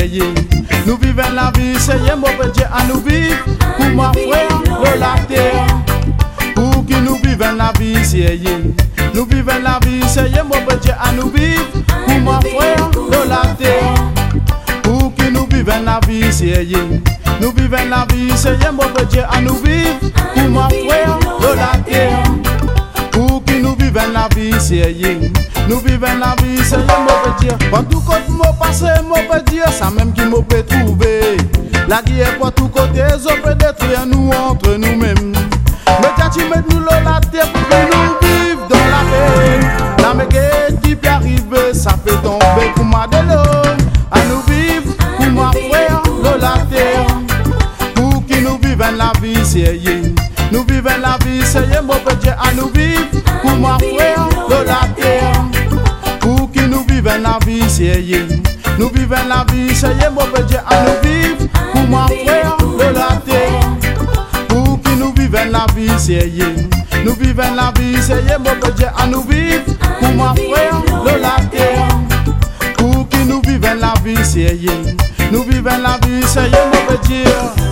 sérieux. Nous vivons la vie sérieux, mon petit Dieu, à nous vivre. Pour ma frère de la terre. Pour qui nous vivons la vie sérieux. Nous vivons la vie sérieux, mon petit Dieu, à nous vivre. Pour ma frère de la terre. Pour qui nous vivons la vie sérieux. Nous vivons la vie sérieux, mon petit Dieu, à nous vivre. Pour ma frère de la terre. Pour qui nous vivons la vie sérieux. Nous vivons la vie, c'est mon petit Dieu. Pour tout côté, mon passé, mon petit Dieu, ça même qui m'a peut trouver. La guerre, pour tout côté, ça peut détruire nous entre nous-mêmes. Mais tiens, tu mets nous la terre pour que nous vivons dans la paix. La méguette qui peut arriver, ça peut tomber pour ma délo. À nous vivre, pour ma frère, de la terre. Pour qui nous vivons la vie, sérieux. Nous vivons la vie, sérieux, mon petit Dieu, à nous vivre, pour ma frère, de la terre. Pour qui nous vivons la vie sérieux. Nous vivons la vie sérieux, mon petit Dieu, à nous vivre. Pour ma frère de la terre. Pour qui nous vivons la vie sérieux. Nous vivons la vie sérieux, mon petit Dieu, à nous vivre. Pour ma frère de la terre. Pour qui nous vivons la vie sérieux. Nous vivons la vie sérieux, mon petit Dieu.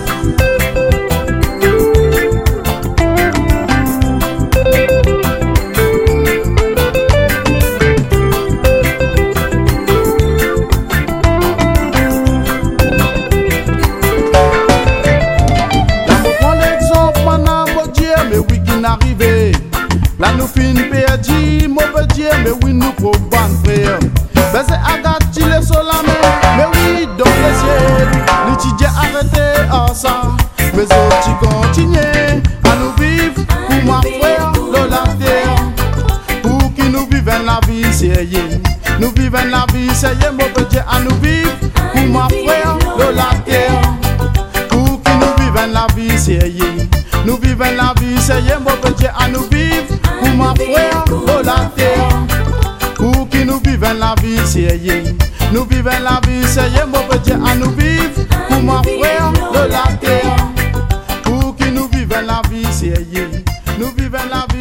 Arrivé, là nous fin perdu, mauvais Dieu, mais oui nous faut ban frère. Baisser agati le sol la main, mais oui dans les cieux, l'étudier arrêté à ça, mais autres continuer à nous vivre pour ma frère de la terre, pour qui nous vivons la vie sérieux, nous vivons la vie sérieux, mauvais Dieu à nous vivre pour ma frère de la terre, pour qui nous vivons la vie sérieux. Nous vivons la vie, sérieux, mon petit Dieu, à nous vivre. Pour ma frère de la terre. Pour qui nous vivons la vie, sérieux. Nous vivons la vie, sérieux, mon petit Dieu, à nous vivre. Pour ma frère de la terre. Pour qui nous vivons la vie, sérieux. Nous vivons la vie.